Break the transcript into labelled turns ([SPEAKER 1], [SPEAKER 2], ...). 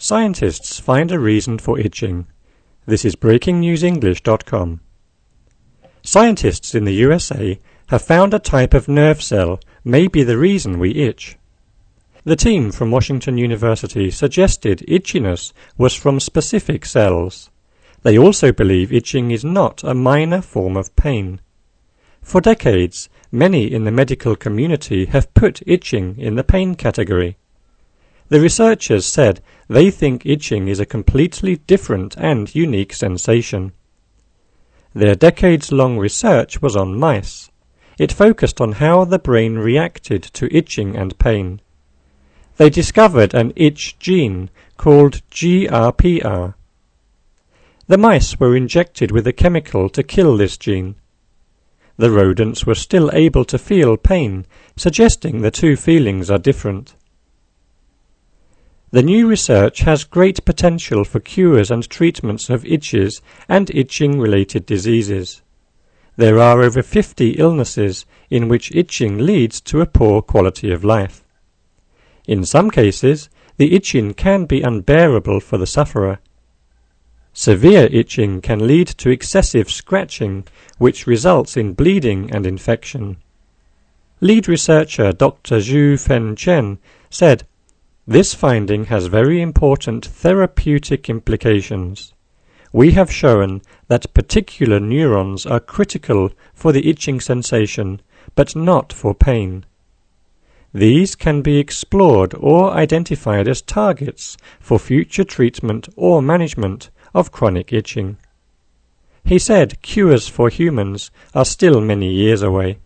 [SPEAKER 1] Scientists find a reason for itching. This is BreakingNewsEnglish.com. Scientists in the USA have found a type of nerve cell may be the reason we itch. The team from Washington University suggested itchiness was from specific cells. They also believe itching is not a minor form of pain. For decades, many in the medical community have put itching in the pain category. The researchers said they think itching is a completely different and unique sensation. Their decades-long research was on mice. It focused on how the brain reacted to itching and pain. They discovered an itch gene called GRPR. The mice were injected with a chemical to kill this gene. The rodents were still able to feel pain, suggesting the two feelings are different. The new research has great potential for cures and treatments of itches and itching-related diseases. There are over 50 illnesses in which itching leads to a poor quality of life. In some cases, the itching can be unbearable for the sufferer. Severe itching can lead to excessive scratching, which results in bleeding and infection. Lead researcher Dr. Zhu Fen Chen said, "This finding has very important therapeutic implications. We have shown that particular neurons are critical for the itching sensation, but not for pain. These can be explored or identified as targets for future treatment or management of chronic itching." He said cures for humans are still many years away.